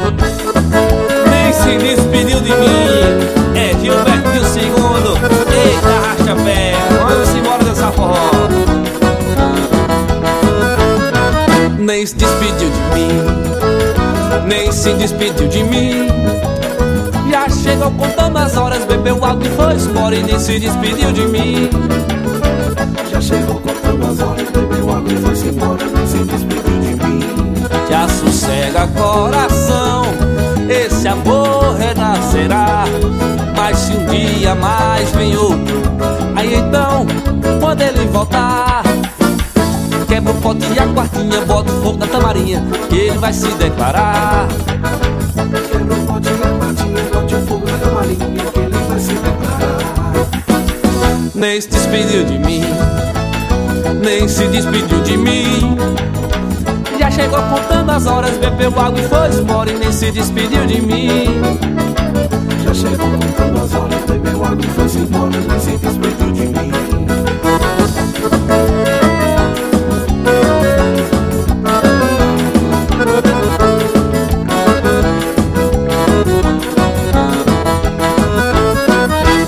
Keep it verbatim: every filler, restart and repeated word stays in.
Nem se despediu de mim. É Gilberto segundo. Eita, racha pé, vamos embora dançar forró. Nem se despediu de mim, nem se despediu de mim. Já chegou contando as horas, bebeu água e foi embora e nem se despediu de mim. Já chegou contando as horas, bebeu água e foi embora, nem se despediu de mim. Já sossega coração, esse amor renascerá. Mas se um dia mais vem outro, aí então, quando ele voltar, quebra o pote e a quartinha, bota o fogo na tamarinha, que ele vai se declarar. Quebra o pote e a quartinha, bota o fogo na tamarinha, que ele vai se declarar. Nem se despediu de mim, nem se despediu de mim. Já chegou contando as horas, bebeu água e foi embora e nem se despediu de mim. Já chegou contando as horas,